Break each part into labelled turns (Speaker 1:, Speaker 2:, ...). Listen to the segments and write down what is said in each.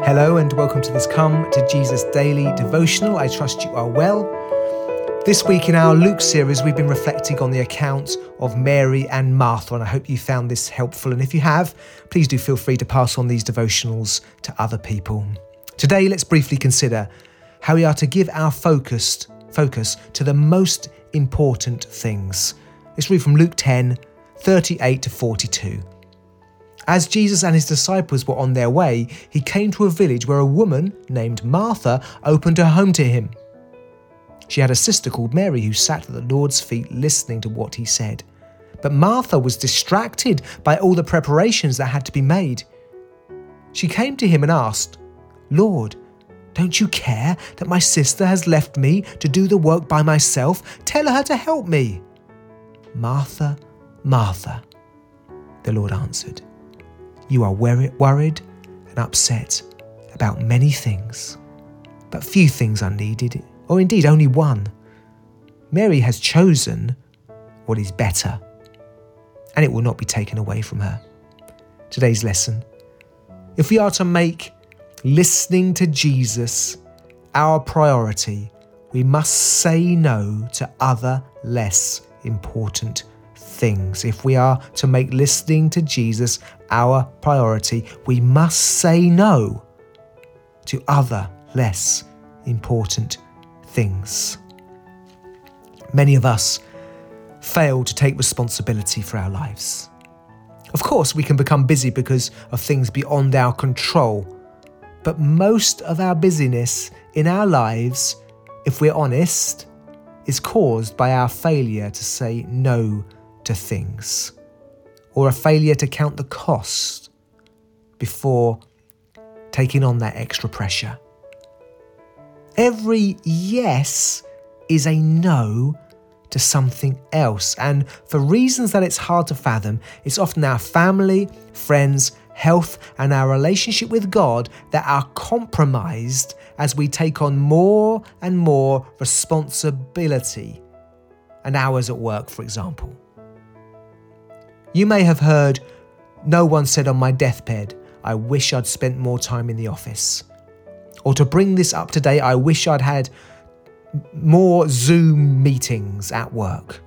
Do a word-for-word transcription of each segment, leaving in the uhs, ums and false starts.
Speaker 1: Hello and welcome to this Come to Jesus Daily Devotional. I trust you are well. This week in our Luke series, we've been reflecting on the account of Mary and Martha, and I hope you found this helpful. And if you have, please do feel free to pass on these devotionals to other people. Today, let's briefly consider how we are to give our focused focus to the most important things. Let's read from Luke ten, thirty-eight to forty-two. As Jesus and his disciples were on their way, he came to a village where a woman named Martha opened her home to him. She had a sister called Mary who sat at the Lord's feet listening to what he said. But Martha was distracted by all the preparations that had to be made. She came to him and asked, "Lord, don't you care that my sister has left me to do the work by myself? Tell her to help me." "Martha, Martha," the Lord answered, "you are worried and upset about many things, but few things are needed, or indeed only one. Mary has chosen what is better, and it will not be taken away from her." Today's lesson: if we are to make listening to Jesus our priority, we must say no to other less important things. If we are to make listening to Jesus our priority, we must say no to other less important things. Many of us fail to take responsibility for our lives. Of course, we can become busy because of things beyond our control, but most of our busyness in our lives, if we're honest, is caused by our failure to say no to things, or a failure to count the cost before taking on that extra pressure. Every yes is a no to something else, and for reasons that it's hard to fathom, it's often our family, friends, health, and our relationship with God that are compromised as we take on more and more responsibility and hours at work, for example. You may have heard, "No one said on my deathbed, I wish I'd spent more time in the office." Or to bring this up to date, "I wish I'd had more Zoom meetings at work."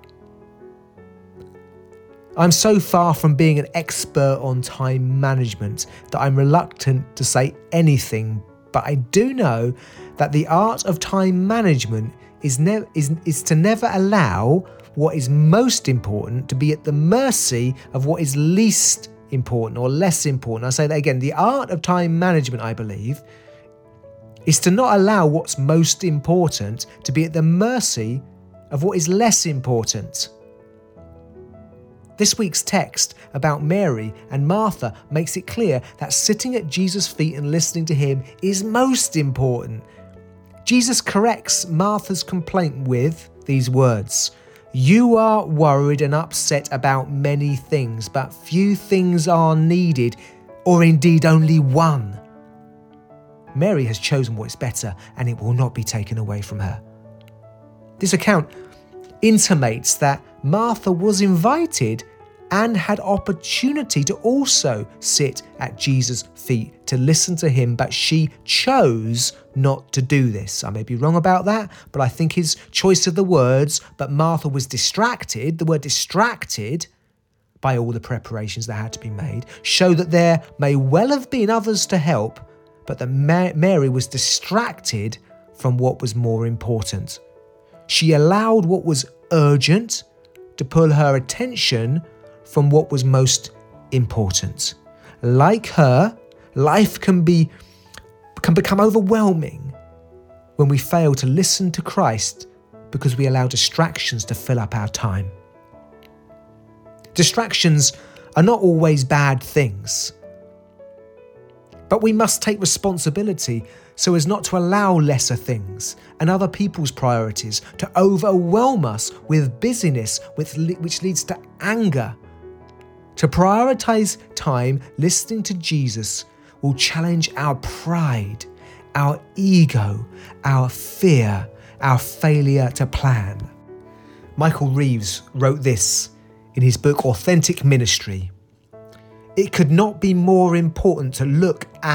Speaker 1: I'm so far from being an expert on time management that I'm reluctant to say anything, but I do know that the art of time management is, ne- is, is to never allow what is most important to be at the mercy of what is least important or less important. I'll say that again. The art of time management, I believe, is to not allow what's most important to be at the mercy of what is less important. This week's text about Mary and Martha makes it clear that sitting at Jesus' feet and listening to him is most important. Jesus corrects Martha's complaint with these words: "You are worried and upset about many things, but few things are needed, or indeed only one. Mary has chosen what is better, and it will not be taken away from her." This account intimates that Martha was invited and had opportunity to also sit at Jesus' feet to listen to him, but she chose not to do this. I may be wrong about that, but I think his choice of the words, "but Martha was distracted," the word distracted, by all the preparations that had to be made, show that there may well have been others to help, but that Mary was distracted from what was more important. She allowed what was urgent to pull her attention from what was most important. Like her, life can be can become overwhelming when we fail to listen to Christ because we allow distractions to fill up our time. Distractions are not always bad things, but we must take responsibility so as not to allow lesser things and other people's priorities to overwhelm us with busyness, which leads to anger. To prioritize time listening to Jesus will challenge our pride, our ego, our fear, our failure to plan. Michael Reeves wrote this in his book Authentic Ministry. It could not be more important to look at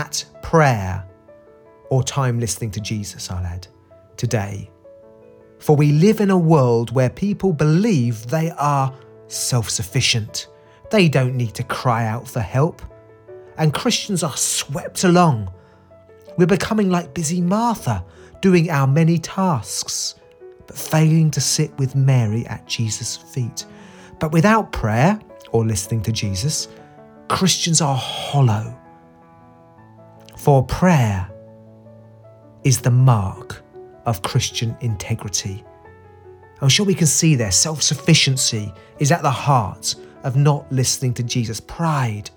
Speaker 1: prayer or time listening to Jesus, I'll add, today. For we live in a world where people believe they are self-sufficient. They don't need to cry out for help. And Christians are swept along. We're becoming like busy Martha, doing our many tasks, but failing to sit with Mary at Jesus' feet. But without prayer or listening to Jesus, Christians are hollow. For prayer is the mark of Christian integrity. I'm sure we can see there, self-sufficiency is at the heart of not listening to Jesus. Pride,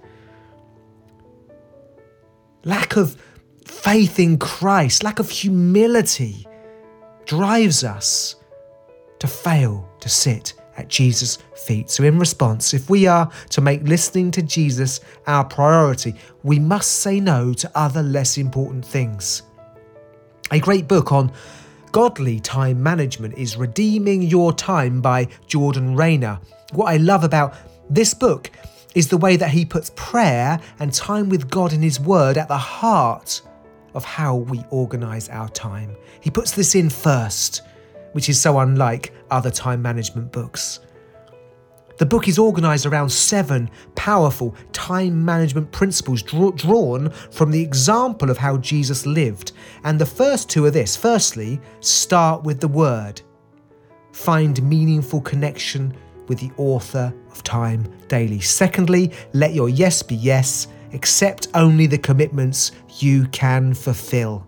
Speaker 1: lack of faith in Christ, lack of humility drives us to fail to sit at Jesus' feet. So in response, if we are to make listening to Jesus our priority, we must say no to other less important things. A great book on godly time management is Redeeming Your Time by Jordan Rayner. What I love about this book is the way that he puts prayer and time with God in his word at the heart of how we organise our time. He puts this in first, which is so unlike other time management books. The book is organised around seven powerful time management principles draw- drawn from the example of how Jesus lived. And the first two are this. Firstly, start with the word. Find meaningful connection with the author of time daily. Secondly, let your yes be yes. Accept only the commitments you can fulfill.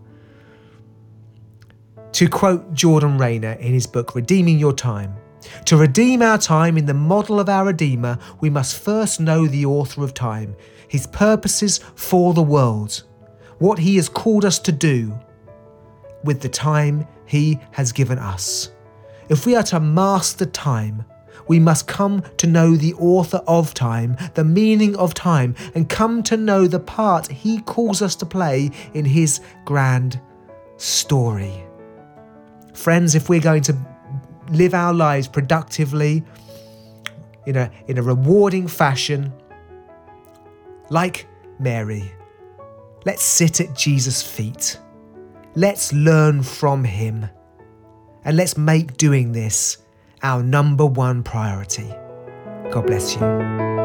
Speaker 1: To quote Jordan Rayner in his book, Redeeming Your Time, to redeem our time in the model of our Redeemer, we must first know the author of time, his purposes for the world, what he has called us to do with the time he has given us. If we are to master time, we must come to know the author of time, the meaning of time, and come to know the part he calls us to play in his grand story. Friends, if we're going to live our lives productively, in a, in a rewarding fashion, like Mary, let's sit at Jesus' feet. Let's learn from him. And let's make doing this our number one priority. God bless you.